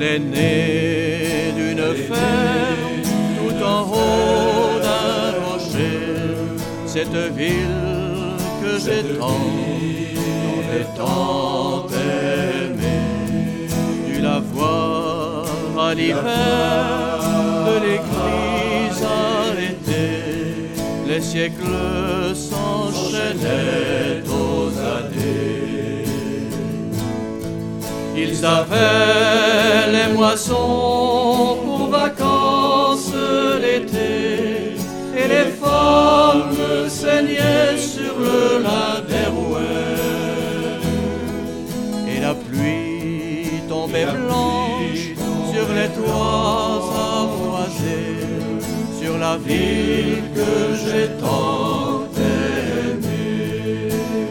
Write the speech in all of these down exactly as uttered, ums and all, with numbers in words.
Il est né d'une ferme tout en haut d'un rocher, cette ville que j'ai tant, tant et tant aimée. Tu la vois à l'hiver, de l'église à l'été, les siècles s'enchaînaient aux années. Ils avaient les moissons pour vacances l'été, et les femmes saignaient sur le lin des rouets. Et la pluie tombait blanche sur les toits ardoisés, sur la ville que j'ai tant aimée.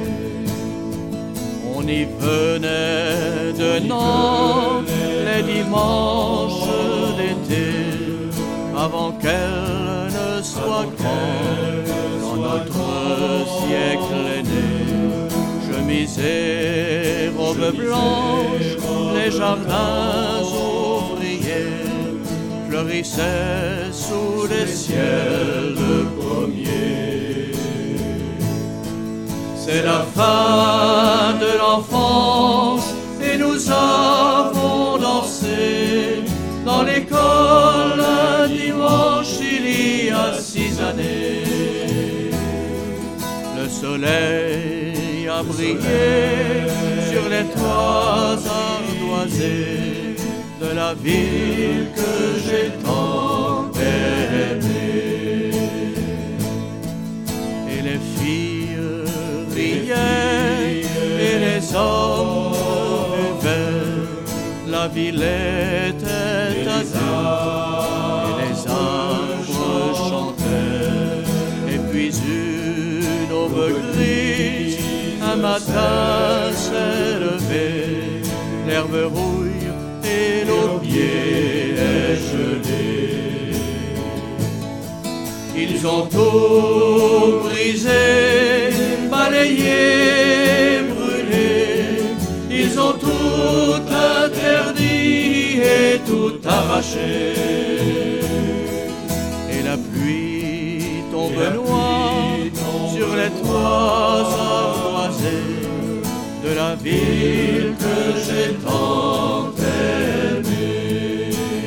On y venait de Nantes les dimanches d'été, avant qu'elle ne soit grande dans notre siècle aîné. Chemise et robe blanche, les jardins ouvriers fleurissaient sous les ciels de pommiers. C'est la fin de l'enfance et nous avons dansé dans l'école un dimanche il y a six années. Le soleil a brillé sur les toits ardoisés de la ville que j'ai tant aimée. Et les filles riaient et les hommes buvaient, la ville était azur et les arbres chantaient. Et puis une aube grise, un matin s'est levé, l'herbe rouille et l'aubier est gelé. Ils ont tout brisé, balayé, brûlé, ils ont tout interdit et tout arraché. Et la pluie tombe noire sur les toits ardoisés de la ville que j'ai tant aimée.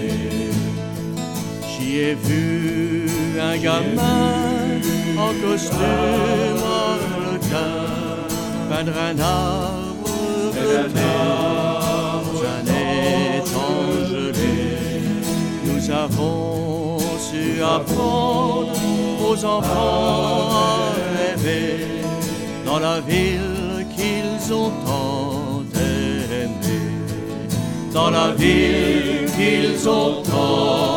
J'y ai vu un gamin en costume arlequin peindre un arbre bleuté dans un étang gelé. Nous avons su apprendre aux enfants à rêver dans la ville qu'ils ont tant aimée, dans la ville qu'ils ont tant